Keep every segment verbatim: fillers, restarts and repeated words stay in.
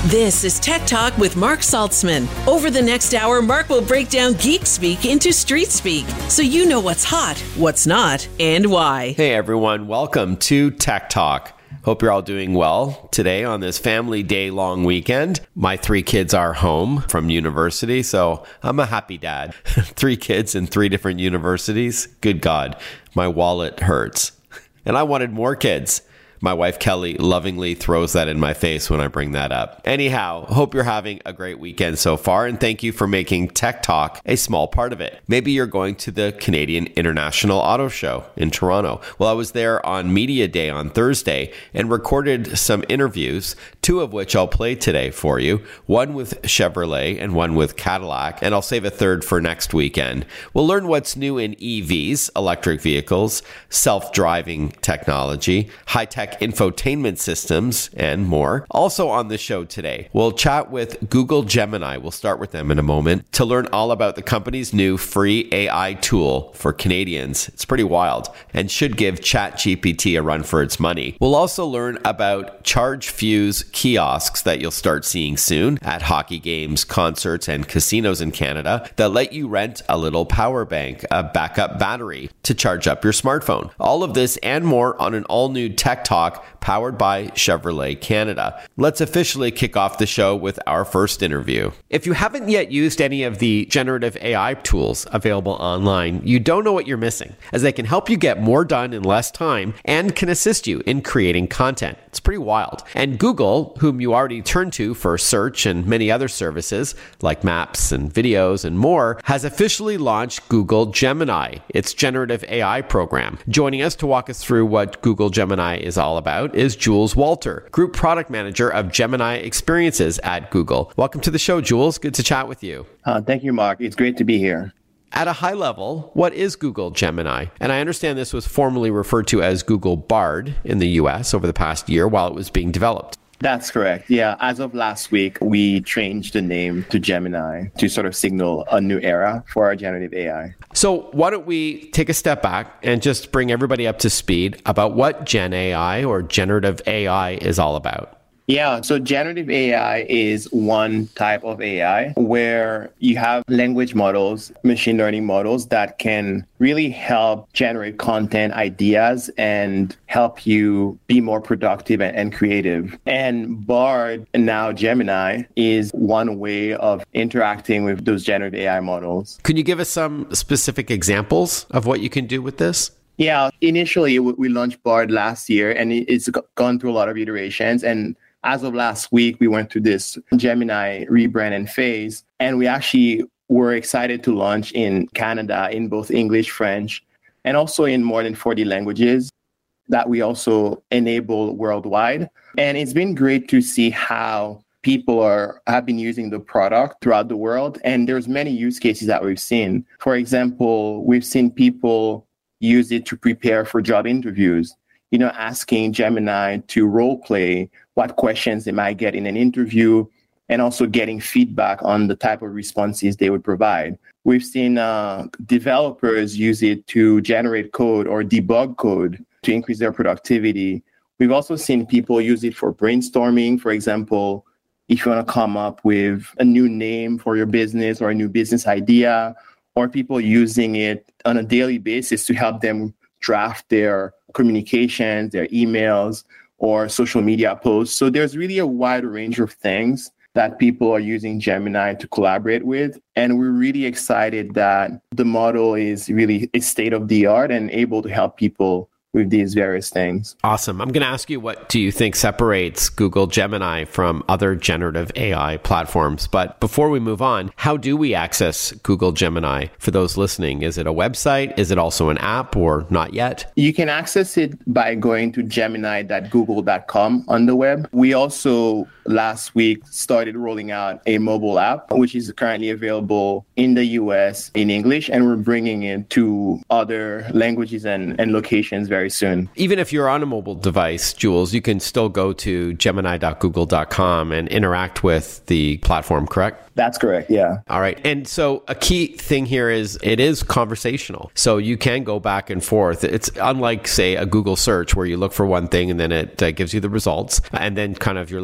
This is Tech Talk with Mark Saltzman. Over the next hour, Mark will break down geek speak into street speak, so you know what's hot, what's not, and why. Hey everyone, welcome to Tech Talk. Hope you're all doing well today on this family day long weekend. My three kids are home from university, so I'm a happy dad. Three kids in three different universities. Good God, my wallet hurts. And I wanted more kids. My wife, Kelly, lovingly throws that in my face when I bring that up. Anyhow, hope you're having a great weekend so far, and thank you for making Tech Talk a small part of it. Maybe you're going to the Canadian International Auto Show in Toronto. Well, I was there on Media Day on Thursday and recorded some interviews, two of which I'll play today for you, one with Chevrolet and one with Cadillac, and I'll save a third for next weekend. We'll learn what's new in E Vs, electric vehicles, self-driving technology, high-tech infotainment systems, and more. Also on the show today, we'll chat with Google Gemini. We'll start with them in a moment to learn all about the company's new free A I tool for Canadians. It's pretty wild and should give ChatGPT a run for its money. We'll also learn about Charge Fuse kiosks that you'll start seeing soon at hockey games, concerts, and casinos in Canada that let you rent a little power bank, a backup battery to charge up your smartphone. All of this and more on an all-new Tech Talk powered by Chevrolet Canada. Let's officially kick off the show with our first interview. If you haven't yet used any of the generative A I tools available online, you don't know what you're missing, as they can help you get more done in less time and can assist you in creating content. It's pretty wild. And Google, whom you already turn to for search and many other services like maps and videos and more, has officially launched Google Gemini, its generative A I program. Joining us to walk us through what Google Gemini is all about is Jules Walter, Group Product Manager of Gemini Experiences at Google. Welcome to the show, Jules. Good to chat with you. Uh, thank you, Mark. It's great to be here. At a high level, what is Google Gemini? And I understand this was formerly referred to as Google Bard in the U S over the past year while it was being developed. That's correct. Yeah. As of last week, we changed the name to Gemini to sort of signal a new era for our generative A I. So why don't we take a step back and just bring everybody up to speed about what Gen A I or generative A I is all about? Yeah, so generative A I is one type of A I where you have language models, machine learning models that can really help generate content, ideas, and help you be more productive and, and creative. And Bard, and now Gemini, is one way of interacting with those generative A I models. Can you give us some specific examples of what you can do with this? Yeah, initially we launched Bard last year, and it's gone through a lot of iterations. And as of last week, we went through this Gemini rebrand and phase, and we actually were excited to launch in Canada in both English, French, and also in more than forty languages that we also enable worldwide. And it's been great to see how people are have been using the product throughout the world. And there's many use cases that we've seen. For example, we've seen people use it to prepare for job interviews, you know, asking Gemini to role play what questions they might get in an interview, and also getting feedback on the type of responses they would provide. We've seen uh, developers use it to generate code or debug code to increase their productivity. We've also seen people use it for brainstorming. For example, if you want to come up with a new name for your business or a new business idea, or people using it on a daily basis to help them draft their communications, their emails, or social media posts. So there's really a wide range of things that people are using Gemini to collaborate with. And we're really excited that the model is really state of the art and able to help people with these various things. Awesome. I'm going to ask you, what do you think separates Google Gemini from other generative A I platforms? But before we move on, how do we access Google Gemini for those listening? Is it a website? Is it also an app, or not yet? You can access it by going to gemini dot google dot com on the web. We also last week started rolling out a mobile app, which is currently available in the U S in English, and we're bringing it to other languages and, and locations very soon. Even if you're on a mobile device, Jules, you can still go to gemini dot google dot com and interact with the platform, correct? That's correct, yeah. All right. And so a key thing here is it is conversational. So you can go back and forth. It's unlike, say, a Google search where you look for one thing and then it uh, gives you the results, and then kind of you're left to your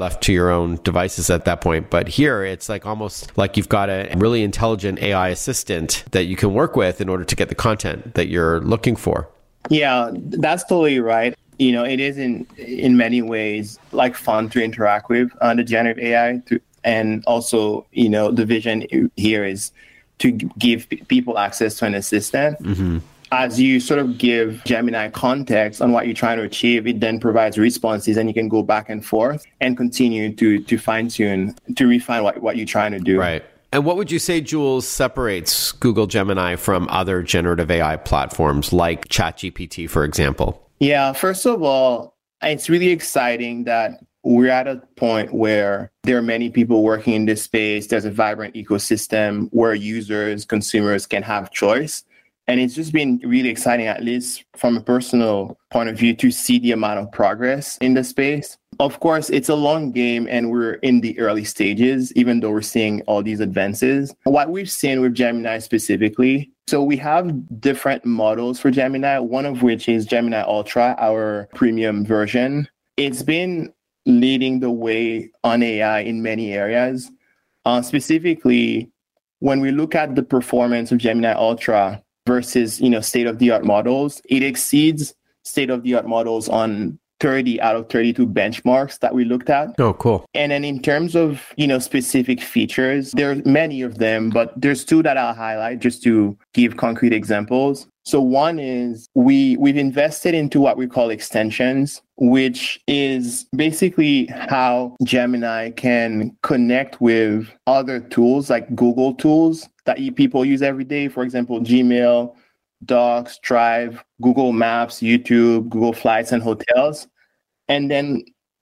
their own devices at that point. But here, it's like almost like you've got a really intelligent A I assistant that you can work with in order to get the content that you're looking for. Yeah, that's totally right. You know, it is in in many ways like fun to interact with uh, the generative A I. To, and also, you know, the vision here is to give p- people access to an assistant. Mm-hmm. As you sort of give Gemini context on what you're trying to achieve, it then provides responses, and you can go back and forth and continue to to fine tune, to refine what, what you're trying to do. Right. And what would you say, Jules, separates Google Gemini from other generative A I platforms like ChatGPT, for example? Yeah, first of all, it's really exciting that we're at a point where there are many people working in this space. There's a vibrant ecosystem where users, consumers can have choice. And it's just been really exciting, at least from a personal point of view, to see the amount of progress in the space. Of course, it's a long game and we're in the early stages, even though we're seeing all these advances. What we've seen with Gemini specifically, so we have different models for Gemini, one of which is Gemini Ultra, our premium version. It's been leading the way on A I in many areas. Uh, specifically, when we look at the performance of Gemini Ultra versus, you know, state-of-the-art models, it exceeds state-of-the-art models on thirty out of thirty-two benchmarks that we looked at. Oh, cool. And then in terms of, you know, specific features, there are many of them, but there's two that I'll highlight just to give concrete examples. So one is we, we've invested into what we call extensions, which is basically how Gemini can connect with other tools like Google tools that you, people use every day. For example, Gmail, Docs, Drive, Google Maps, YouTube, Google Flights, and hotels. And then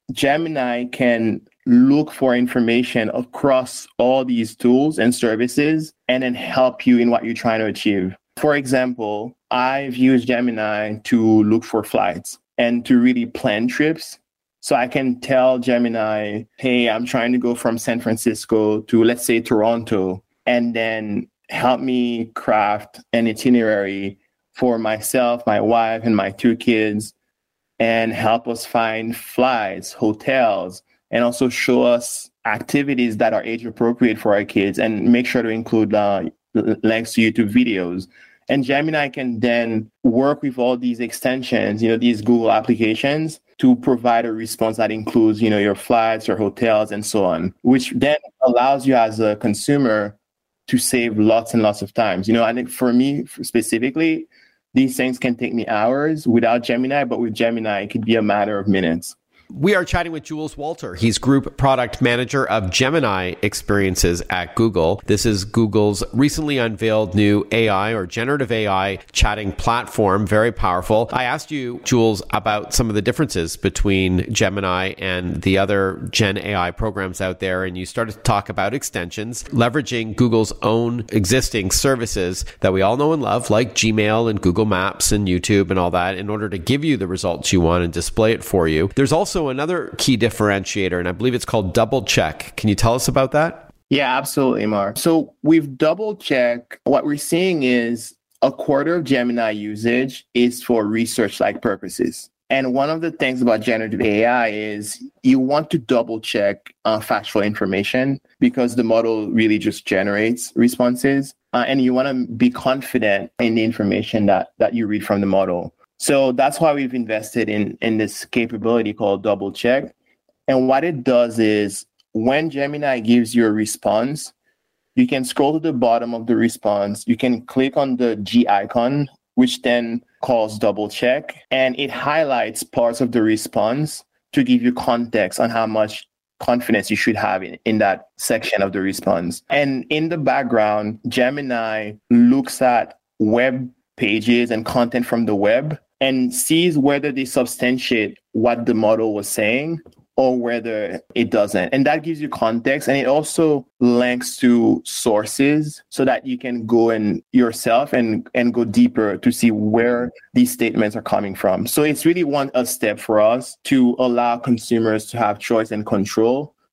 Gemini can look for information across all these tools and services and then help you in what you're trying to achieve. For example, I've used Gemini to look for flights and to really plan trips. So I can tell Gemini, hey, I'm trying to go from San Francisco to, let's say, Toronto, and then help me craft an itinerary for myself, my wife, and my two kids, and help us find flights, hotels, and also show us activities that are age appropriate for our kids, and make sure to include uh, links to YouTube videos. And Gemini can then work with all these extensions, you know, these Google applications, to provide a response that includes, you know, your flights, your hotels, and so on, which then allows you as a consumer to save lots and lots of times. You know, I think for me specifically, these things can take me hours without Gemini, but with Gemini, it could be a matter of minutes. We are chatting with Jules Walter. He's Group Product Manager of Gemini Experiences at Google. This is Google's recently unveiled new A I or generative A I chatting platform. Very powerful. I asked you, Jules, about some of the differences between Gemini and the other Gen A I programs out there, and you started to talk about extensions, leveraging Google's own existing services that we all know and love, like Gmail and Google Maps and YouTube and all that, in order to give you the results you want and display it for you. There's also another key differentiator, and I believe it's called Double Check. Can you tell us about that? Yeah, absolutely, Mark. So we've double checked. What we're seeing is a quarter of Gemini usage is for research-like purposes. And one of the things about generative A I is you want to double check uh, factual information, because the model really just generates responses. Uh, and you want to be confident in the information that, that you read from the model. So that's why we've invested in, in this capability called Double Check. And what it does is when Gemini gives you a response, you can scroll to the bottom of the response. You can click on the G icon, which then calls Double Check, and it highlights parts of the response to give you context on how much confidence you should have in, in that section of the response. And in the background, Gemini looks at web pages and content from the web and sees whether they substantiate what the model was saying or whether it doesn't. And that gives you context. And it also links to sources so that you can go in yourself and, and go deeper to see where these statements are coming from. So it's really one a step for us to allow consumers to have choice and control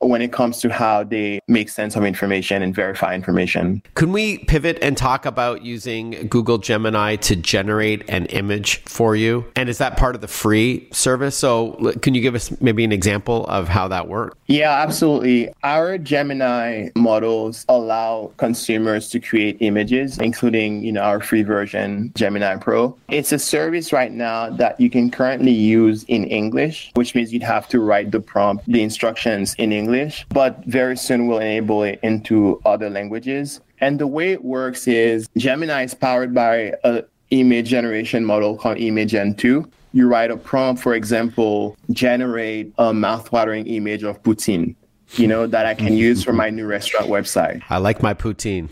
when it comes to how they make sense of information and verify information. Can we pivot and talk about using Google Gemini to generate an image for you? And is that part of the free service? So can you give us maybe an example of how that works? Yeah, absolutely. Our Gemini models allow consumers to create images, including, you know, our free version, Gemini Pro. It's a service right now that you can currently use in English, which means you'd have to write the prompt, the instructions in English. But very soon we'll enable it into other languages. And the way it works is Gemini is powered by an image generation model called Imagen two. You write a prompt, for example, generate a mouthwatering image of poutine, you know, that I can use for my new restaurant website. I like my poutine.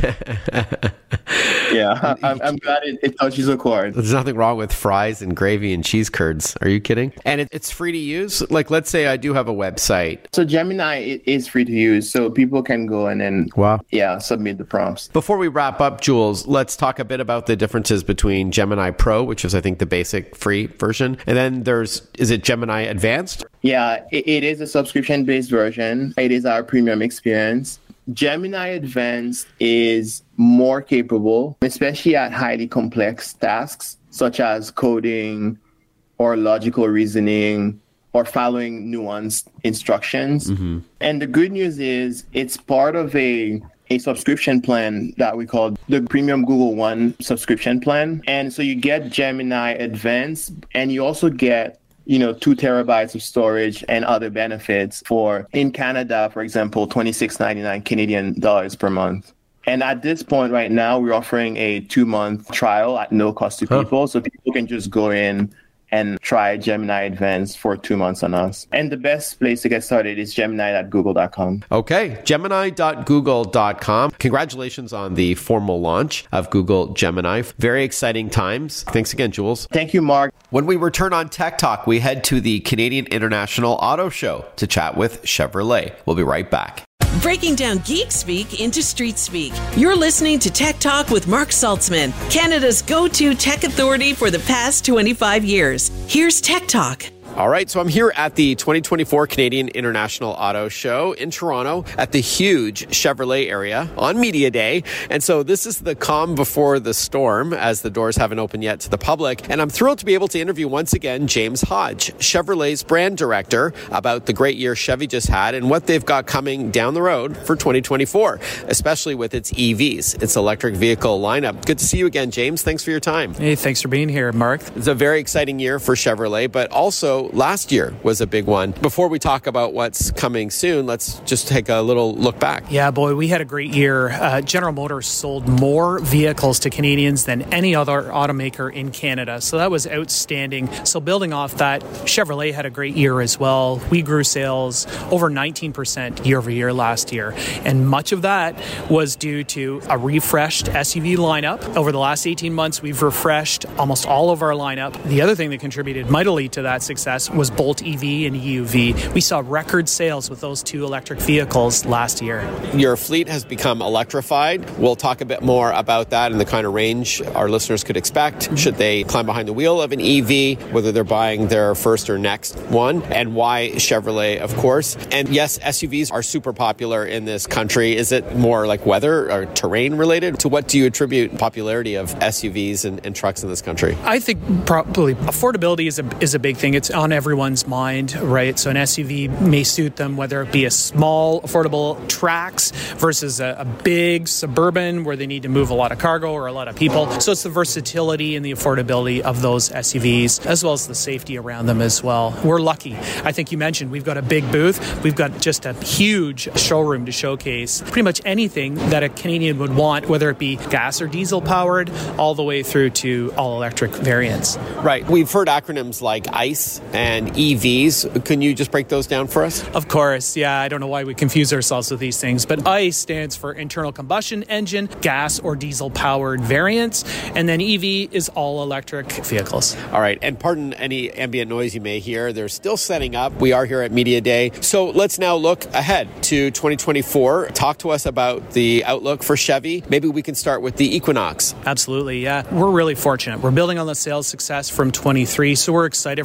Yeah, I'm, I'm glad it, it touches a chord. There's nothing wrong with fries and gravy and cheese curds. Are you kidding? And it, it's free to use? Like, let's say I do have a website. So Gemini it is free to use, so people can go and then, wow. yeah, submit the prompts. Before we wrap up, Jules, let's talk a bit about the differences between Gemini Pro, which is, I think, the basic free version. And then there's, is it Gemini Advanced? Yeah, it, it is a subscription-based version. It is our premium experience. Gemini Advanced is more capable, especially at highly complex tasks, such as coding or logical reasoning or following nuanced instructions. Mm-hmm. And the good news is it's part of a a subscription plan that we call the Premium Google One subscription plan. And so you get Gemini Advanced, and you also get you know, two terabytes of storage and other benefits for, in Canada, for example, twenty-six ninety-nine Canadian dollars per month. And at this point right now, we're offering a two-month trial at no cost to people. Huh. So people can just go in and try Gemini Advanced for two months on us. And the best place to get started is gemini dot google dot com. Okay, gemini dot google dot com. Congratulations on the formal launch of Google Gemini. Very exciting times. Thanks again, Jules. Thank you, Mark. When we return on Tech Talk, we head to the Canadian International Auto Show to chat with Chevrolet. We'll be right back. Breaking down geek speak into street speak. You're listening to Tech Talk with Mark Saltzman, Canada's go-to tech authority for the past twenty-five years. Here's Tech Talk. All right, so I'm here at the twenty twenty-four Canadian International Auto Show in Toronto at the huge Chevrolet area on Media Day. And so this is the calm before the storm, as the doors haven't opened yet to the public. And I'm thrilled to be able to interview once again James Hodge, Chevrolet's brand director, about the great year Chevy just had and what they've got coming down the road for twenty twenty-four, especially with its E Vs, its electric vehicle lineup. Good to see you again, James. Thanks for your time. Hey, thanks for being here, Mark. It's a very exciting year for Chevrolet, but also last year was a big one. Before we talk about what's coming soon, let's just take a little look back. Yeah, boy, we had a great year. Uh, General Motors sold more vehicles to Canadians than any other automaker in Canada. So that was outstanding. So building off that, Chevrolet had a great year as well. We grew sales over nineteen percent year over year last year. And much of that was due to a refreshed S U V lineup. Over the last eighteen months, we've refreshed almost all of our lineup. The other thing that contributed mightily to that success was Bolt E V and E U V. We saw record sales with those two electric vehicles last year. Your fleet has become electrified. We'll talk a bit more about that and the kind of range our listeners could expect should they climb behind the wheel of an E V, whether they're buying their first or next one, and why Chevrolet, of course. And yes, S U Vs are super popular in this country. Is it more like weather or terrain related? To what do you attribute popularity of S U Vs and, and trucks in this country? I think probably affordability is a, is a big thing. It's on everyone's mind, right? So an S U V may suit them, whether it be a small, affordable Trax versus a, a big suburban where they need to move a lot of cargo or a lot of people. So it's the versatility and the affordability of those S U Vs, as well as the safety around them as well. We're lucky. I think you mentioned we've got a big booth. We've got just a huge showroom to showcase pretty much anything that a Canadian would want, whether it be gas or diesel powered, all the way through to all electric variants. Right. We've heard acronyms like ICE and E Vs. Can you just break those down for us? Of course. Yeah, I don't know why we confuse ourselves with these things, but ICE stands for internal combustion engine, gas or diesel powered variants, and then E V is all electric vehicles. All right. And pardon any ambient noise you may hear. They're still setting up. We are here at Media Day. So let's now look ahead to twenty twenty-four. Talk to us about the outlook for Chevy. Maybe we can start with the Equinox. Absolutely. Yeah. We're really fortunate. We're building on the sales success from twenty-three, so we're excited for twenty-four.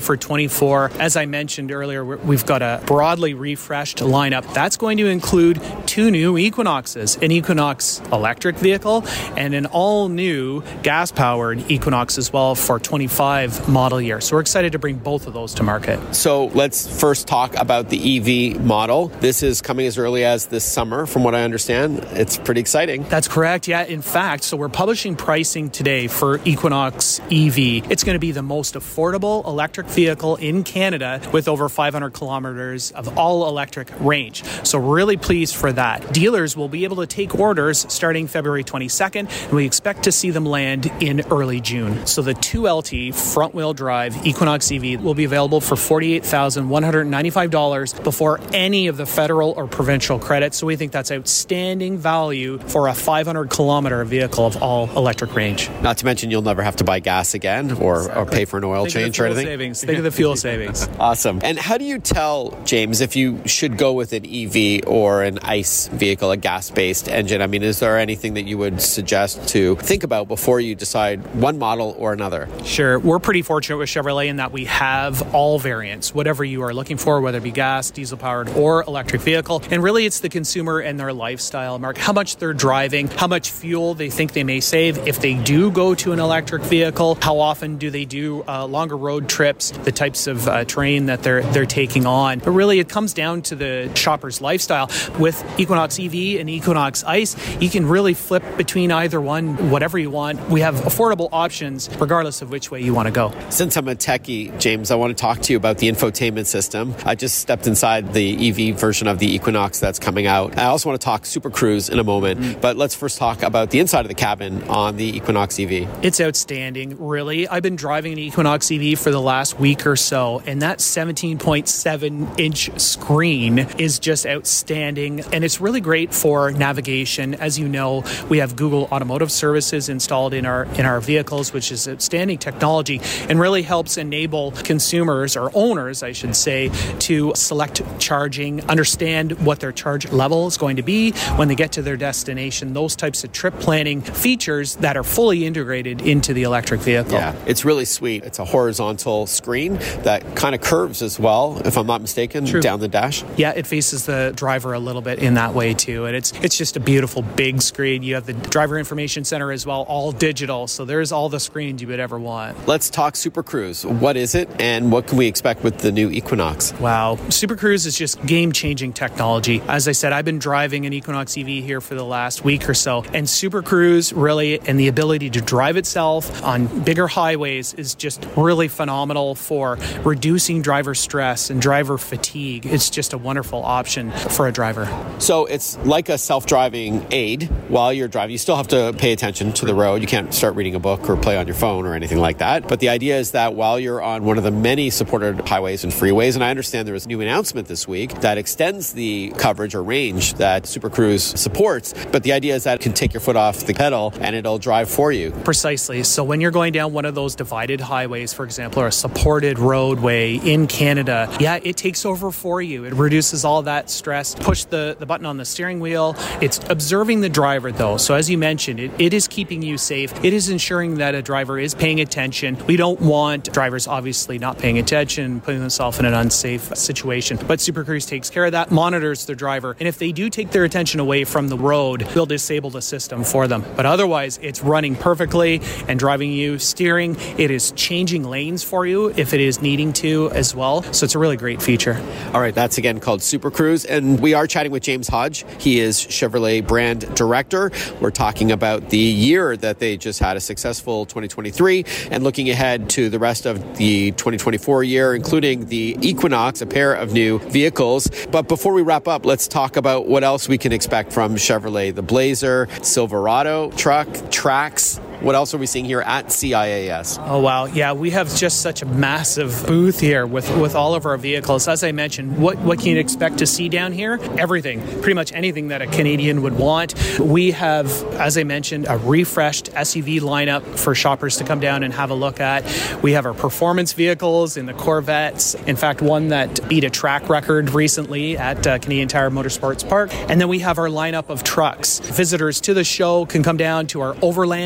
twenty-four. As I mentioned earlier, we've got a broadly refreshed lineup. That's going to include two new Equinoxes, an Equinox electric vehicle and an all-new gas-powered Equinox as well for twenty-five model year. So we're excited to bring both of those to market. So let's first talk about the E V model. This is coming as early as this summer, from what I understand. It's pretty exciting. That's correct. Yeah, in fact, so we're publishing pricing today for Equinox E V. It's going to be the most affordable electric vehicle in Canada with over five hundred kilometers of all-electric range. So really pleased for that. Dealers will be able to take orders starting February twenty-second, and we expect to see them land in early June. So the two L T front-wheel drive Equinox E V will be available for forty-eight thousand one hundred ninety-five dollars before any of the federal or provincial credits. So we think that's outstanding value for a five hundred kilometer vehicle of all-electric range. Not to mention you'll never have to buy gas again or, exactly. or pay for an oil Think change or anything. Savings. Think of the fuel savings. Awesome. And how do you tell, James, if you should go with an E V or an ICE vehicle, a gas-based engine? I mean, is there anything that you would suggest to think about before you decide one model or another? Sure. We're pretty fortunate with Chevrolet in that we have all variants, whatever you are looking for, whether it be gas, diesel-powered, or electric vehicle. And really, it's the consumer and their lifestyle, Mark, how much they're driving, how much fuel they think they may save. If they do go to an electric vehicle, how often do they do uh, longer road trips, the types of uh, terrain that they're they're taking on. But really, it comes down to the shopper's lifestyle. With Equinox E V and Equinox ICE, you can really flip between either one, whatever you want. We have affordable options regardless of which way you want to go. Since I'm a techie, James, I want to talk to you about the infotainment system. I just stepped inside the E V version of the Equinox that's coming out. I also want to talk Super Cruise in a moment, mm-hmm. but let's first talk about the inside of the cabin on the Equinox E V. It's outstanding, really. I've been driving an Equinox E V for the last week or so, and that seventeen point seven inch screen is just outstanding, and it's really great for navigation. As you know, we have Google Automotive Services installed in our in our vehicles, which is outstanding technology and really helps enable consumers, or owners, I should say, to select charging, understand what their charge level is going to be when they get to their destination, those types of trip planning features that are fully integrated into the electric vehicle. Yeah, it's really sweet. It's a horizontal screen that kind of curves as well, if I'm not mistaken, True. down the dash. Yeah, it faces the driver a little bit in that way too, and it's it's just a beautiful big screen. You have the driver information center as well, all digital, so there's all the screens you would ever want. Let's talk Super Cruise. What is it, and what can we expect with the new Equinox? Wow, Super Cruise is just game-changing technology. As I said, I've been driving an Equinox E V here for the last week or so, and Super Cruise really, and the ability to drive itself on bigger highways is just really phenomenal for reducing driver stress and driver fatigue. It's just a wonderful option for a driver. So it's like a self-driving aid while you're driving. You still have to pay attention to the road. You can't start reading a book or play on your phone or anything like that. But the idea is that while you're on one of the many supported highways and freeways, and I understand there was a new announcement this week that extends the coverage or range that Super Cruise supports, but the idea is that it can take your foot off the pedal and it'll drive for you. Precisely. So when you're going down one of those divided highways, for example, or a supported roadway in Canada, yeah, it takes over for you. It reduces all that stress. Push the, the button on the steering wheel. It's observing the driver, though. So as you mentioned, it, it is keeping you safe. It is ensuring that a driver is paying attention. We don't want drivers obviously not paying attention, putting themselves in an unsafe situation. But Super Cruise takes care of that, monitors the driver. And if they do take their attention away from the road, they'll disable the system for them. But otherwise, it's running perfectly and driving you, steering. It is changing lanes for you if it is needing to as well. So it's a really great feature. All right, that's again called Super Cruise. And we are chatting with James Hodge. He is Chevrolet brand director. We're talking about the year that they just had, a successful twenty twenty-three, and looking ahead to the rest of the twenty twenty-four year, including the Equinox, a pair of new vehicles. But before we wrap up, let's talk about what else we can expect from Chevrolet. The Blazer, Silverado truck, Trax. What else are we seeing here at C I A S? Oh, wow. Yeah, we have just such a massive booth here with, with all of our vehicles. As I mentioned, what, what can you expect to see down here? Everything. Pretty much anything that a Canadian would want. We have, as I mentioned, a refreshed S U V lineup for shoppers to come down and have a look at. We have our performance vehicles in the Corvettes. In fact, one that beat a track record recently at uh, Canadian Tire Motorsports Park. And then we have our lineup of trucks. Visitors to the show can come down to our Overland Zone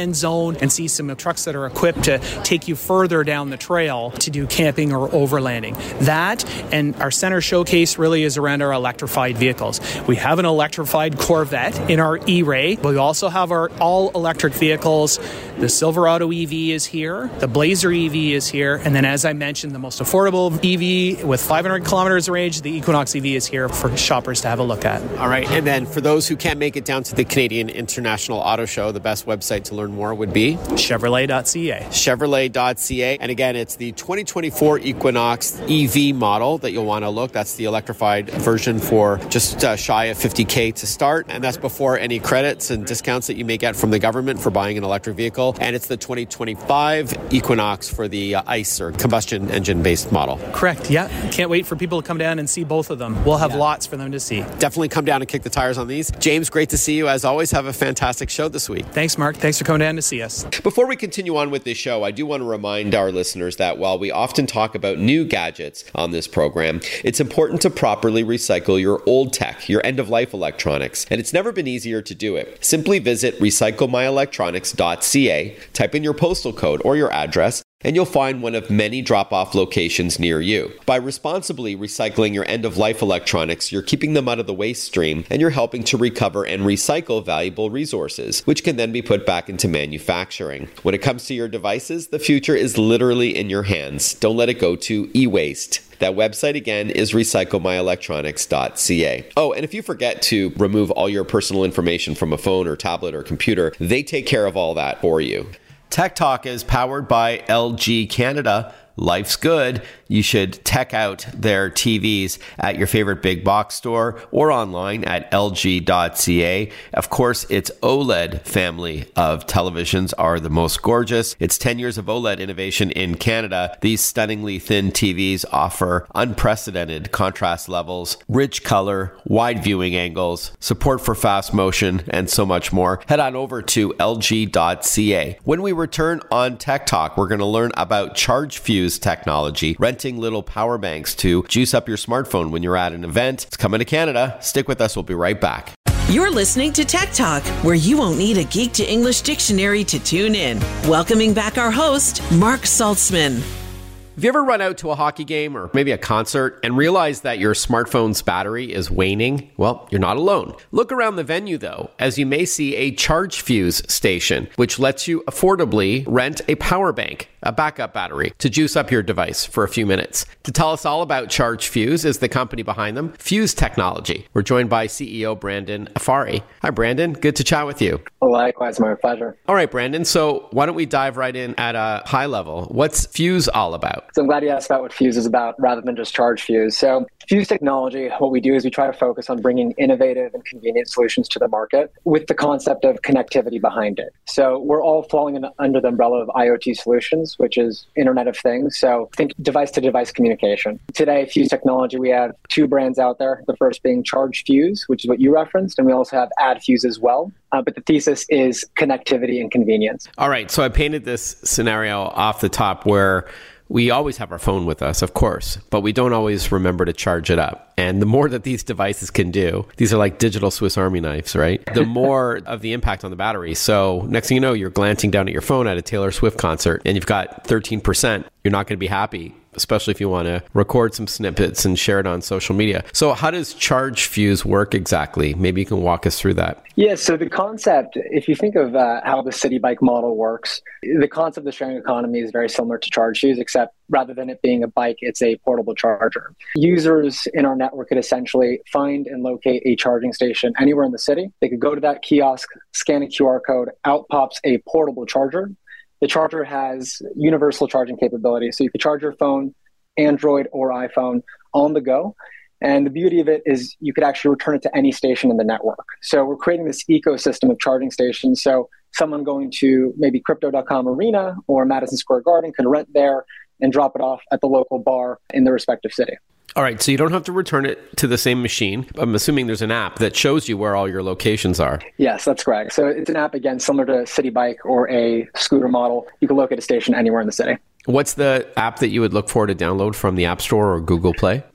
drone and see some trucks that are equipped to take you further down the trail to do camping or overlanding. That and our center showcase really is around our electrified vehicles. We have an electrified Corvette in our E-Ray. We also have our all-electric vehicles. The Silverado E V is here. The Blazer E V is here. And then, as I mentioned, the most affordable E V with five hundred kilometers of range, the Equinox E V is here for shoppers to have a look at. All right. And then for those who can't make it down to the Canadian International Auto Show, the best website to learn more would be Chevrolet dot C A. Chevrolet dot C A. And again, it's the twenty twenty-four Equinox E V model that you'll want to look. That's the electrified version for just uh, shy of fifty thousand to start. And that's before any credits and discounts that you may get from the government for buying an electric vehicle. And it's the twenty twenty-five Equinox for the uh, ICE or combustion engine based model. Correct. Yeah. Can't wait for people to come down and see both of them. We'll have yeah. lots for them to see. Definitely come down and kick the tires on these. James, great to see you. As always, have a fantastic show this week. Thanks, Mark. Thanks for coming down to see us. Before we continue on with this show, I do want to remind our listeners that while we often talk about new gadgets on this program, it's important to properly recycle your old tech, your end-of-life electronics, and it's never been easier to do it. Simply visit recycle my electronics dot C A, type in your postal code or your address, and you'll find one of many drop-off locations near you. By responsibly recycling your end-of-life electronics, you're keeping them out of the waste stream, and you're helping to recover and recycle valuable resources, which can then be put back into manufacturing. When it comes to your devices, the future is literally in your hands. Don't let it go to e-waste. That website again is recycle my electronics dot C A. Oh, and if you forget to remove all your personal information from a phone or tablet or computer, they take care of all that for you. Tech Talk is powered by L G Canada. Life's good. You should check out their T Vs at your favorite big box store or online at L G dot C A. Of course, its OLED family of televisions are the most gorgeous. It's ten years of OLED innovation in Canada. These stunningly thin T Vs offer unprecedented contrast levels, rich color, wide viewing angles, support for fast motion, and so much more. Head on over to L G dot C A. When we return on Tech Talk, we're going to learn about ChargeFuse technology, renting little power banks to juice up your smartphone when you're at an event. It's coming to Canada. Stick with us. We'll be right back. You're listening to Tech Talk, where you won't need a Geek to English dictionary to tune in. Welcoming back our host, Mark Saltzman. Have you ever run out to a hockey game or maybe a concert and realized that your smartphone's battery is waning? Well, you're not alone. Look around the venue, though, as you may see a ChargeFuse station, which lets you affordably rent a power bank, a backup battery, to juice up your device for a few minutes. To tell us all about ChargeFuse is the company behind them, Fuse Technology. We're joined by C E O Brandon Afari. Hi, Brandon. Good to chat with you. Likewise, my pleasure. All right, Brandon. So why don't we dive right in at a high level? What's Fuse all about? So I'm glad you asked about what Fuse is about rather than just ChargeFuse. So Fuse Technology, what we do is we try to focus on bringing innovative and convenient solutions to the market with the concept of connectivity behind it. So we're all falling in, under the umbrella of IoT solutions, which is Internet of Things. So think device-to-device communication. Today, Fuse Technology, we have two brands out there. The first being ChargeFuse, which is what you referenced, and we also have AddFuse as well. Uh, but the thesis is connectivity and convenience. All right. So I painted this scenario off the top where we always have our phone with us, of course, but we don't always remember to charge it up. And the more that these devices can do, these are like digital Swiss Army knives, right? The more of the impact on the battery. So next thing you know, you're glancing down at your phone at a Taylor Swift concert and you've got thirteen percent. You're not going to be happy, especially if you want to record some snippets and share it on social media. So how does ChargeFuse work exactly? Maybe you can walk us through that. Yeah, so the concept, if you think of uh, how the City Bike model works, the concept of the sharing economy is very similar to ChargeFuse, except rather than it being a bike, it's a portable charger. Users in our network could essentially find and locate a charging station anywhere in the city. They could go to that kiosk, scan a Q R code, out pops a portable charger. The charger has universal charging capability, so you can charge your phone, Android or iPhone on the go. And the beauty of it is you could actually return it to any station in the network. So we're creating this ecosystem of charging stations. So someone going to maybe Crypto dot com Arena or Madison Square Garden can rent there and drop it off at the local bar in the respective city. All right, so you don't have to return it to the same machine. I'm assuming there's an app that shows you where all your locations are. Yes, that's correct. So it's an app, again, similar to City Bike or a scooter model. You can locate a station anywhere in the city. What's the app that you would look for to download from the App Store or Google Play?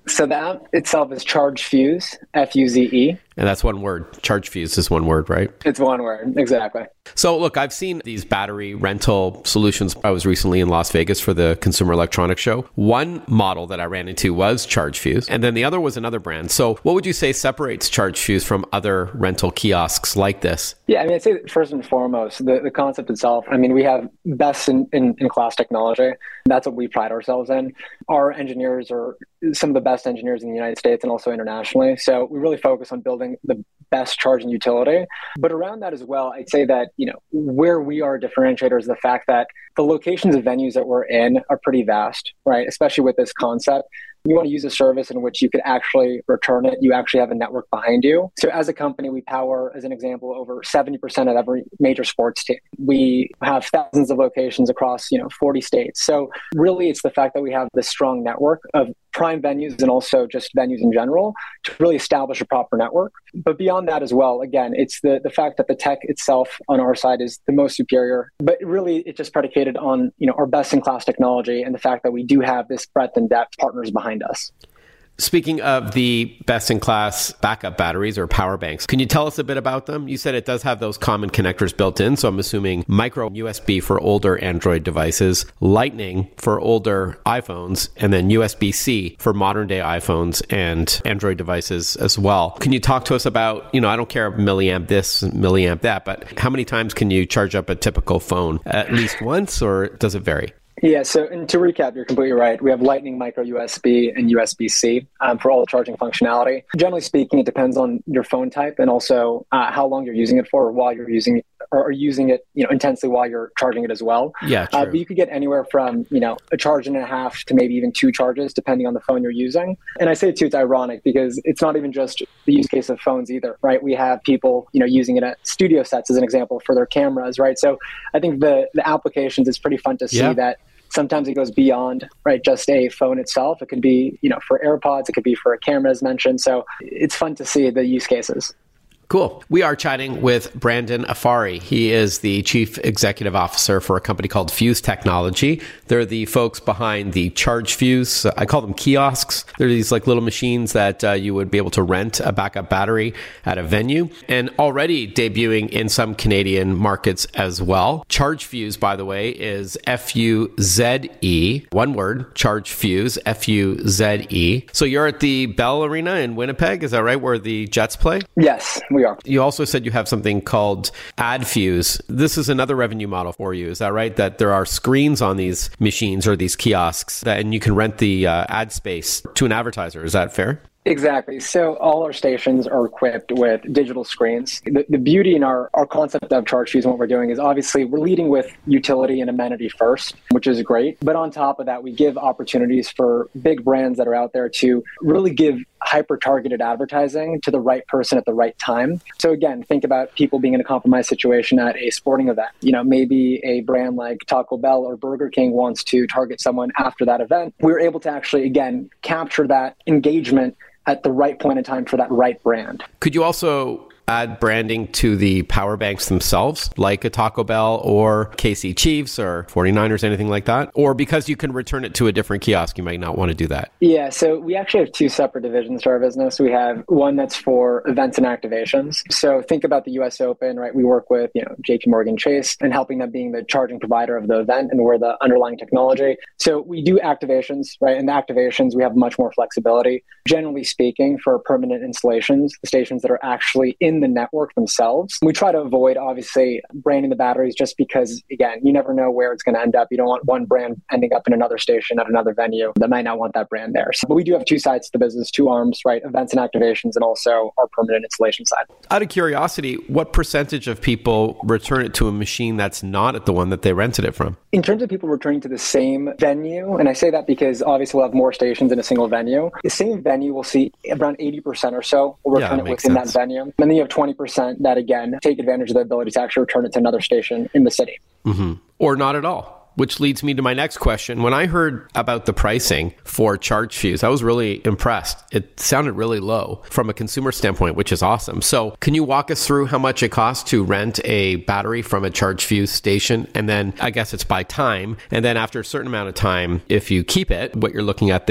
So the app itself is Charge Fuse, F U Z E. And that's one word. Charge Fuse is one word, right? It's one word, exactly. So look, I've seen these battery rental solutions. I was recently in Las Vegas for the Consumer Electronics Show. One model that I ran into was Charge Fuse, and then the other was another brand. So what would you say separates Charge Fuse from other rental kiosks like this? Yeah, I mean, I'd say first and foremost, the, the concept itself, I mean, we have best in, in, in class technology. That's what we pride ourselves in. Our engineers are some of the best engineers in the United States and also internationally. So we really focus on building the best charging utility. But around that as well, I'd say that, you know, where we are a differentiator is the fact that the locations of venues that we're in are pretty vast, right? Especially with this concept. You want to use a service in which you could actually return it. You actually have a network behind you. So as a company, we power, as an example, over seventy percent of every major sports team. We have thousands of locations across, you know, forty states. So really, it's the fact that we have this strong network of prime venues and also just venues in general to really establish a proper network. But beyond that as well, again, it's the, the fact that the tech itself on our side is the most superior. But really, it's just predicated on, you know, our best-in-class technology and the fact that we do have this breadth and depth partners behind us. Speaking of the best-in-class backup batteries or power banks, can you tell us a bit about them? You said it does have those common connectors built in, so I'm assuming micro U S B for older Android devices, Lightning for older iPhones, and then U S B-C for modern-day iPhones and Android devices as well. Can you talk to us about, you know, I don't care milliamp this, milliamp that, but how many times can you charge up a typical phone? At least once, or does it vary? Yeah, so and to recap, you're completely right. We have Lightning, micro U S B, and U S B-C um, for all the charging functionality. Generally speaking, it depends on your phone type and also uh, how long you're using it for, or while you're using it, or using it, you know, intensely while you're charging it as well. Yeah, true. Uh, but you could get anywhere from, you know, a charge and a half to maybe even two charges, depending on the phone you're using. And I say too, it's ironic because it's not even just the use case of phones either, right? We have people, you know, using it at studio sets as an example for their cameras, right? So I think the the applications, it's pretty fun to see yeah. that. Sometimes it goes beyond, right, just a phone itself. It could be, you know, for AirPods. It could be for a camera, as mentioned. So it's fun to see the use cases. Cool. We are chatting with Brandon Afari. He is the Chief Executive Officer for a company called Fuse Technology. They're the folks behind the Charge Fuse. I call them kiosks. They're these like little machines that uh, you would be able to rent a backup battery at a venue, and already debuting in some Canadian markets as well. Charge Fuse, by the way, is F U Z E. One word, Charge Fuse, F U Z E. So you're at the Bell Arena in Winnipeg, is that right, where the Jets play? Yes. We are. You also said you have something called AdFuse. This is another revenue model for you. Is that right? That there are screens on these machines or these kiosks that, and you can rent the uh, ad space to an advertiser. Is that fair? Exactly. So all our stations are equipped with digital screens. The, the beauty in our, our concept of Charge Fuse and what we're doing is obviously we're leading with utility and amenity first, which is great. But on top of that, we give opportunities for big brands that are out there to really give hyper-targeted advertising to the right person at the right time. So again, think about people being in a compromised situation at a sporting event. You know, maybe a brand like Taco Bell or Burger King wants to target someone after that event. We're able to actually, again, capture that engagement at the right point in time for that right brand. Could you also add branding to the power banks themselves, like a Taco Bell or K C Chiefs or forty-niners, anything like that? Or because you can return it to a different kiosk, you might not want to do that? Yeah, so we actually have two separate divisions to our business. We have one that's for events and activations. So think about the U S Open, right? We work with, you know, J P Morgan Chase and helping them being the charging provider of the event, and we're the underlying technology. So we do activations, right? And the activations, we have much more flexibility. Generally speaking, for permanent installations, the stations that are actually in the network themselves, we try to avoid, obviously, branding the batteries just because, again, you never know where it's going to end up. You don't want one brand ending up in another station at another venue that might not want that brand there. So, but we do have two sides to the business, two arms, right? Events and activations, and also our permanent installation side. Out of curiosity, what percentage of people return it to a machine that's not at the one that they rented it from? In terms of people returning to the same venue, and I say that because obviously we'll have more stations in a single venue, the same venue will see around eighty percent or so will return yeah, it within sense. that venue. And then you have twenty percent that, again, take advantage of the ability to actually return it to another station in the city. Mm-hmm. Or not at all. Which leads me to my next question. When I heard about the pricing for Charge Fuse, I was really impressed. It sounded really low from a consumer standpoint, which is awesome. So can you walk us through how much it costs to rent a battery from a Charge Fuse station? And then I guess it's by time. And then after a certain amount of time, if you keep it, what you're looking at there.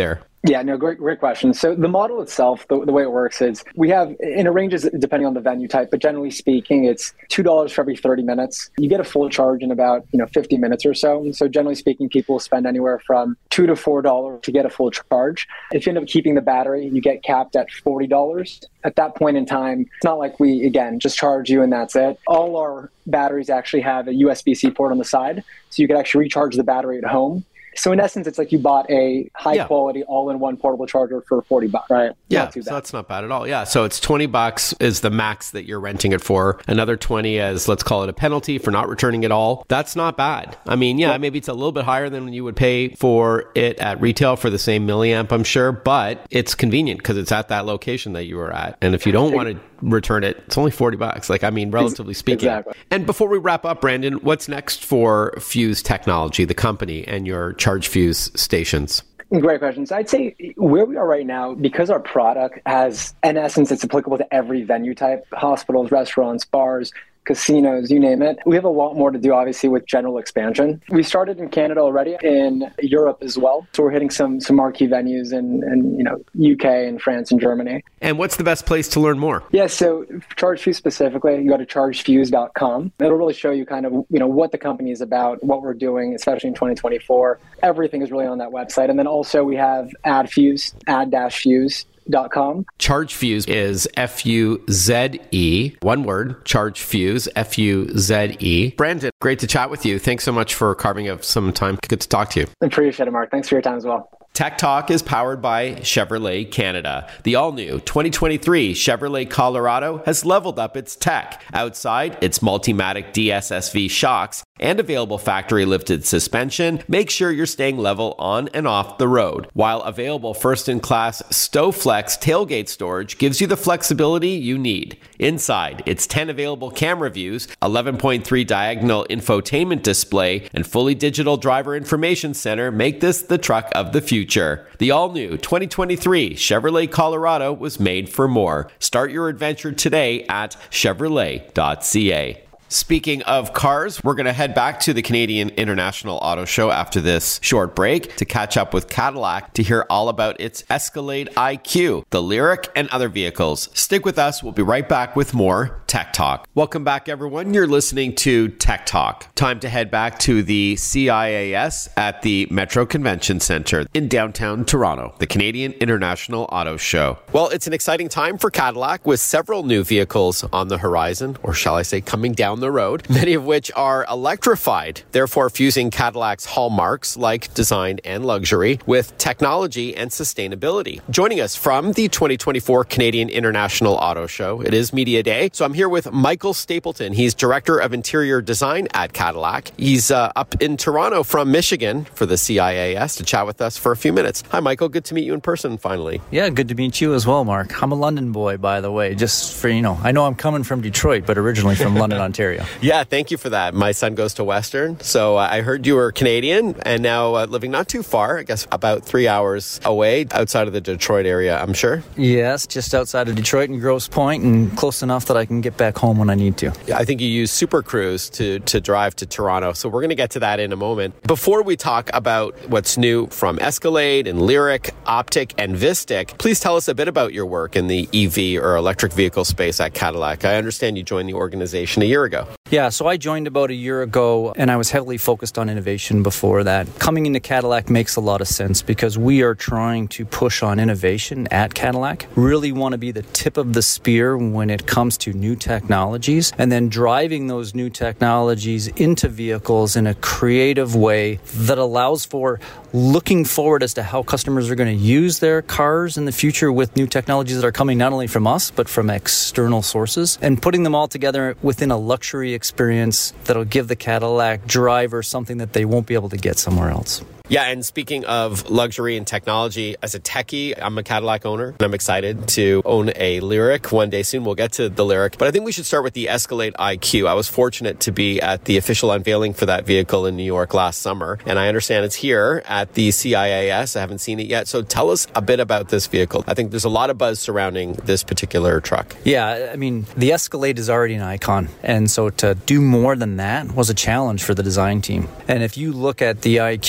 Yeah, no, great, great question. So the model itself, the, the way it works is we have, and it ranges depending on the venue type, but generally speaking, it's two dollars for every thirty minutes. You get a full charge in about, you know, fifty minutes or so. And so generally speaking, people spend anywhere from two to four dollars to get a full charge. If you end up keeping the battery, you get capped at forty dollars. At that point in time, it's not like we, again, just charge you and that's it. All our batteries actually have a U S B C port on the side, so you can actually recharge the battery at home. So in essence, it's like you bought a high yeah. quality all-in-one portable charger for forty bucks, right? Yeah, not too bad. So that's not bad at all. Yeah, so it's twenty bucks is the max that you're renting it for. Another twenty as, let's call it a penalty for not returning it all. That's not bad. I mean, yeah, yeah. maybe it's a little bit higher than you would pay for it at retail for the same milliamp, I'm sure, but it's convenient because it's at that location that you were at. And if you don't want to return it, it's only forty bucks. Like, I mean, relatively speaking. Exactly. And before we wrap up, Brandon, what's next for Fuse Technology, the company, and your Charge Fuse stations? Great questions. I'd say where we are right now, because our product has, in essence, it's applicable to every venue type, hospitals, restaurants, bars, casinos, you name it. We have a lot more to do, obviously, with general expansion. We started in Canada already, in Europe as well. So we're hitting some some marquee venues in, in you know U K and France and Germany. And what's the best place to learn more? Yeah, so Charge Fuse specifically, you go to charge fuse dot com. It'll really show you kind of you know what the company is about, what we're doing, especially in twenty twenty-four. Everything is really on that website. And then also we have AdFuse, ad dash fuse dot com. Charge Fuse is F U Z E, one word, Charge Fuse, F U Z E. Brandon, great to chat with you. Thanks so much for carving out some time. Good to talk to you. Appreciate it, Mark. Thanks for your time as well. Tech Talk is powered by Chevrolet Canada. The all-new twenty twenty-three Chevrolet Colorado has leveled up its tech. Outside, its Multimatic D S S V shocks and available factory-lifted suspension make sure you're staying level on and off the road. While available first-in-class StowFlex tailgate storage gives you the flexibility you need. Inside, its ten available camera views, eleven point three diagonal infotainment display, and fully digital driver information center make this the truck of the future. The all-new twenty twenty-three Chevrolet Colorado was made for more. Start your adventure today at chevrolet dot c a. Speaking of cars, we're going to head back to the Canadian International Auto Show after this short break to catch up with Cadillac to hear all about its Escalade I Q, the Lyriq, and other vehicles. Stick with us. We'll be right back with more Tech Talk. Welcome back, everyone. You're listening to Tech Talk. Time to head back to the C I A S at the Metro Convention Centre in downtown Toronto, the Canadian International Auto Show. Well, it's an exciting time for Cadillac with several new vehicles on the horizon, or shall I say coming down the road, many of which are electrified, therefore fusing Cadillac's hallmarks like design and luxury with technology and sustainability. Joining us from the twenty twenty-four Canadian International Auto Show, it is Media Day, so I'm here with Michael Stapleton. He's Director of Interior Design at Cadillac. He's uh, up in Toronto from Michigan for the C I A S to chat with us for a few minutes. Hi, Michael. Good to meet you in person finally. Yeah, good to meet you as well, Mark. I'm a London boy, by the way, just for, you know, I know I'm coming from Detroit, but originally from London, Ontario. Yeah, thank you for that. My son goes to Western, so uh, I heard you were Canadian and now uh, living not too far, I guess about three hours away outside of the Detroit area, I'm sure. Yes, just outside of Detroit and Grosse Pointe, and close enough that I can get back home when I need to. Yeah, I think you use Super Cruise to, to drive to Toronto, so we're going to get to that in a moment. Before we talk about what's new from Escalade and Lyriq, Optiq, and Vistiq, please tell us a bit about your work in the E V or electric vehicle space at Cadillac. I understand you joined the organization a year ago. Yeah, so I joined about a year ago, and I was heavily focused on innovation before that. Coming into Cadillac makes a lot of sense because we are trying to push on innovation at Cadillac, really want to be the tip of the spear when it comes to new technologies, and then driving those new technologies into vehicles in a creative way that allows for looking forward as to how customers are going to use their cars in the future with new technologies that are coming not only from us, but from external sources, and putting them all together within a luxury experience that'll give the Cadillac driver something that they won't be able to get somewhere else. Yeah, and speaking of luxury and technology, as a techie, I'm a Cadillac owner, and I'm excited to own a Lyriq one day soon. We'll get to the Lyriq, but I think we should start with the Escalade I Q. I was fortunate to be at the official unveiling for that vehicle in New York last summer, and I understand it's here at the C I A S. I haven't seen it yet, so tell us a bit about this vehicle. I think there's a lot of buzz surrounding this particular truck. Yeah, I mean, the Escalade is already an icon, and so to do more than that was a challenge for the design team. And if you look at the I Q, just the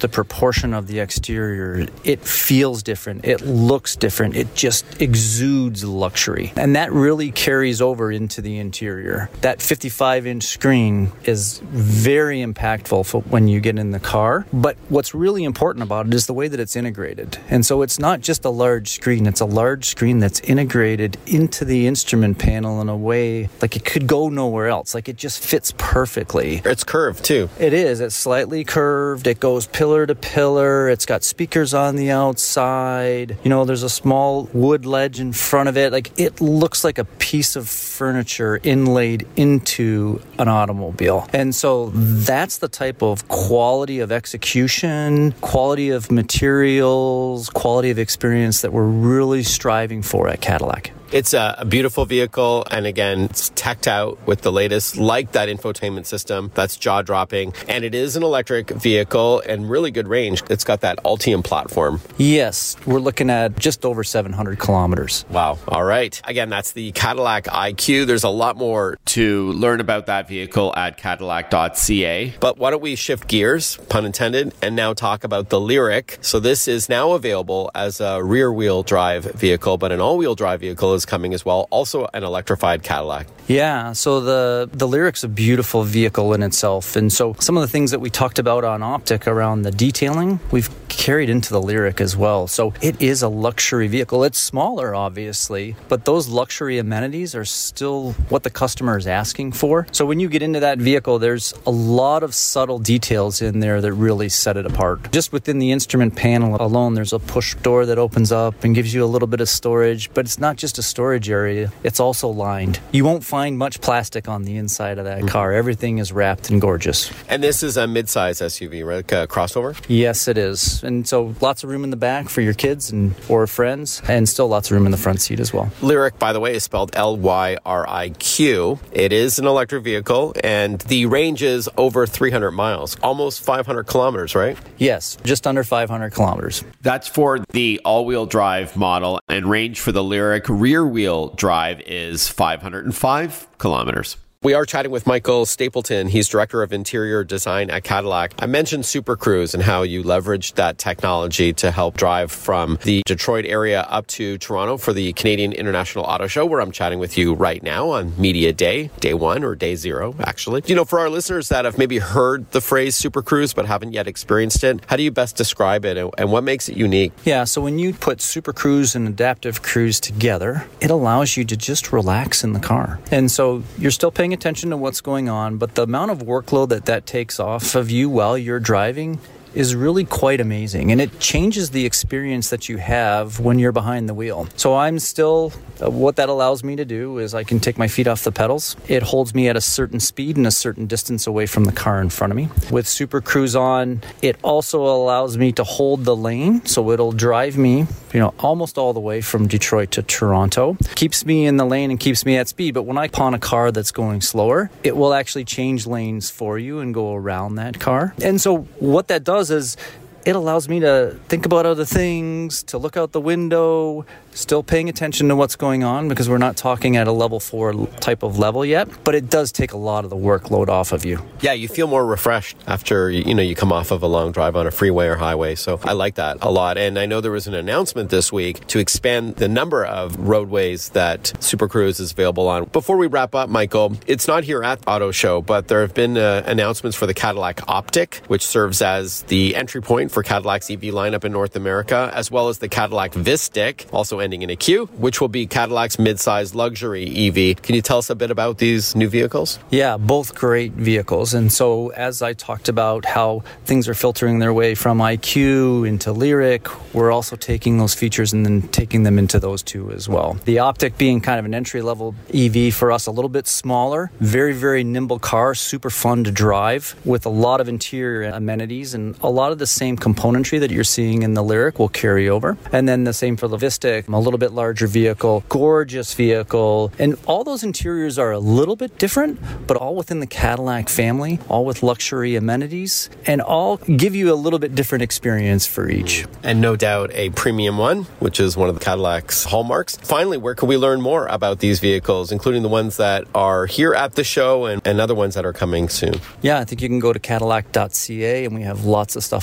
the proportion of the exterior, it feels different. It looks different. It just exudes luxury. And that really carries over into the interior. That fifty-five inch screen is very impactful for when you get in the car. But what's really important about it is the way that it's integrated. And so it's not just a large screen. It's a large screen that's integrated into the instrument panel in a way like it could go nowhere else. Like it just fits perfectly. It's curved too. It is. It's slightly curved. It goes pillar to pillar. It's got speakers on the outside. You know, there's a small wood ledge in front of it. Like it looks like a piece of furniture inlaid into an automobile. And so that's the type of quality of execution, quality of materials, quality of experience that we're really striving for at Cadillac. It's a, a beautiful vehicle, and again, it's teched out with the latest, like that infotainment system. That's jaw-dropping, and it is an electric vehicle and really good range. It's got that Ultium platform. Yes, we're looking at just over seven hundred kilometers. Wow. All right. Again, that's the Cadillac I Q. There's a lot more to learn about that vehicle at cadillac dot c a. But why don't we shift gears, pun intended, and now talk about the Lyriq. So this is now available as a rear-wheel drive vehicle, but an all-wheel drive vehicle is coming as well. Also an electrified Cadillac. Yeah, so the, the Lyriq's a beautiful vehicle in itself. And so some of the things that we talked about on Optic around the detailing, we've carried into the Lyriq as well. So it is a luxury vehicle. It's smaller, obviously, but those luxury amenities are still what the customer is asking for. So when you get into that vehicle, there's a lot of subtle details in there that really set it apart. Just within the instrument panel alone, there's a push door that opens up and gives you a little bit of storage, but it's not just a storage area. It's also lined. You won't find much plastic on the inside of that mm-hmm. car. Everything is wrapped and gorgeous. And this is a mid-size S U V, right? Like a crossover? Yes, it is. And so lots of room in the back for your kids and or friends, and still lots of room in the front seat as well. Lyriq, by the way, is spelled L Y R I Q. It is an electric vehicle, and the range is over three hundred miles, almost five hundred kilometers, right? Yes, just under five hundred kilometers. That's for the all-wheel drive model, and range for the Lyriq rear-wheel drive is five hundred five kilometers. We are chatting with Michael Stapleton. He's Director of Interior Design at Cadillac. I mentioned Super Cruise and how you leveraged that technology to help drive from the Detroit area up to Toronto for the Canadian International Auto Show, where I'm chatting with you right now on Media Day, day one or day zero, actually. You know, for our listeners that have maybe heard the phrase Super Cruise but haven't yet experienced it, how do you best describe it and what makes it unique? Yeah, so when you put Super Cruise and Adaptive Cruise together, it allows you to just relax in the car. And so you're still paying attention to what's going on, but the amount of workload that that takes off of you while you're driving is really quite amazing, and it changes the experience that you have when you're behind the wheel. So I'm still, uh, what that allows me to do is I can take my feet off the pedals. It holds me at a certain speed and a certain distance away from the car in front of me. With Super Cruise on, it also allows me to hold the lane, so it'll drive me, you know, almost all the way from Detroit to Toronto. Keeps me in the lane and keeps me at speed, but when I pawn a car that's going slower, it will actually change lanes for you and go around that car. And so what that does is it allows me to think about other things, to look out the window, still paying attention to what's going on because we're not talking at a level four type of level yet, but it does take a lot of the workload off of you. Yeah, you feel more refreshed after, you know, you come off of a long drive on a freeway or highway. So I like that a lot. And I know there was an announcement this week to expand the number of roadways that Super Cruise is available on. Before we wrap up, Michael, it's not here at Auto Show, but there have been uh, announcements for the Cadillac Optic, which serves as the entry point for Cadillac's E V lineup in North America, as well as the Cadillac Vistiq, also ending in a Q, which will be Cadillac's mid-size luxury E V. Can you tell us a bit about these new vehicles? Yeah, both great vehicles. And so as I talked about how things are filtering their way from I Q into Lyriq, we're also taking those features and then taking them into those two as well. The Optic being kind of an entry-level E V for us, a little bit smaller, very, very nimble car, super fun to drive with a lot of interior amenities, and a lot of the same componentry that you're seeing in the Lyriq will carry over. And then the same for the Vistiq, a little bit larger vehicle, gorgeous vehicle. And all those interiors are a little bit different, but all within the Cadillac family, all with luxury amenities, and all give you a little bit different experience for each. And no doubt a premium one, which is one of the Cadillac's hallmarks. Finally, where can we learn more about these vehicles, including the ones that are here at the show and, and other ones that are coming soon? Yeah, I think you can go to cadillac dot c a, and we have lots of stuff on our website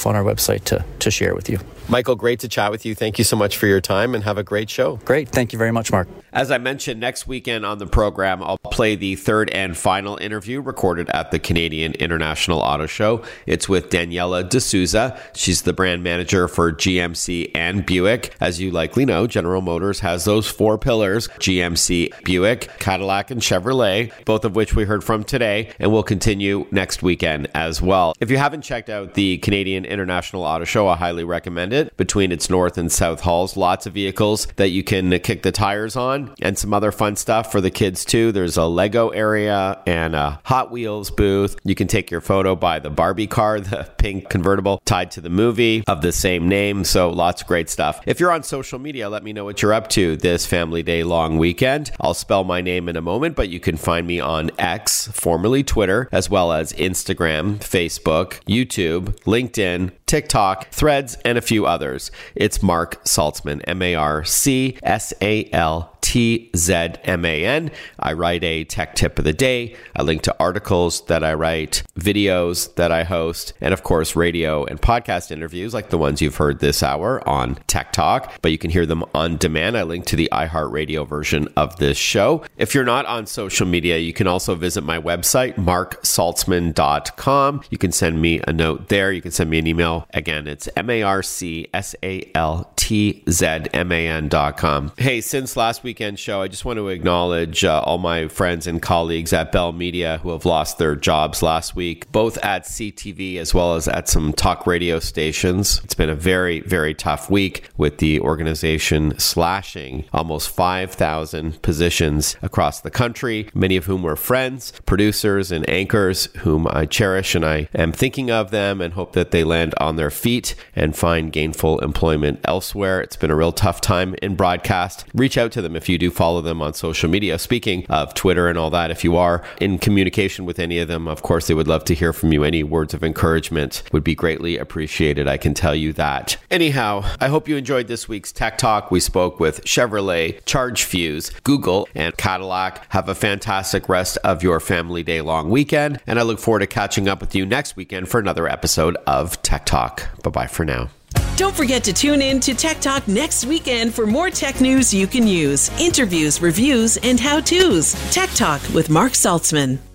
website to, to share with you. Michael, great to chat with you. Thank you so much for your time and have a great show. Great. Thank you very much, Mark. As I mentioned, next weekend on the program, I'll play the third and final interview recorded at the Canadian International Auto Show. It's with Daniela D'Souza. She's the brand manager for G M C and Buick. As you likely know, General Motors has those four pillars: G M C, Buick, Cadillac, and Chevrolet, both of which we heard from today, and will continue next weekend as well. If you haven't checked out the Canadian International Auto Show, I highly recommend it. Between its north and south halls, lots of vehicles that you can kick the tires on, and some other fun stuff for the kids too. There's a Lego area and a Hot Wheels booth. You can take your photo by the Barbie car, the pink convertible tied to the movie of the same name. So lots of great stuff. If you're on social media, let me know what you're up to this Family Day long weekend. I'll spell my name in a moment, but you can find me on X, formerly Twitter, as well as Instagram, Facebook, YouTube, LinkedIn, TikTok, Threads, and a few others. It's Mark Saltzman, M A R C S A L T Z M A N. I write a tech tip of the day. I link to articles that I write, videos that I host, and of course, radio and podcast interviews like the ones you've heard this hour on Tech Talk, but you can hear them on demand. I link to the iHeartRadio version of this show. If you're not on social media, you can also visit my website, mark saltzman dot com. You can send me a note there. You can send me an email. Again, it's M A R C S A L T Z M A N dot com. Hey, since last weekend show, I just want to acknowledge uh, all my friends and colleagues at Bell Media who have lost their jobs last week, both at C T V as well as at some talk radio stations. It's been a very, very tough week with the organization slashing almost five thousand positions across the country, many of whom were friends, producers, and anchors whom I cherish, and I am thinking of them and hope that they land on their feet and find gainful employment elsewhere. It's been a real tough time in broadcast. Reach out to them if you do follow them on social media. Speaking of Twitter and all that, if you are in communication with any of them, of course, they would love to hear from you. Any words of encouragement would be greatly appreciated. I can tell you that. Anyhow, I hope you enjoyed this week's Tech Talk. We spoke with Chevrolet, ChargeFuse, Google, and Cadillac. Have a fantastic rest of your Family Day long weekend, and I look forward to catching up with you next weekend for another episode of Tech Talk. Bye-bye for now. Don't forget to tune in to Tech Talk next weekend for more tech news you can use, interviews, reviews, and how-tos. Tech Talk with Mark Saltzman.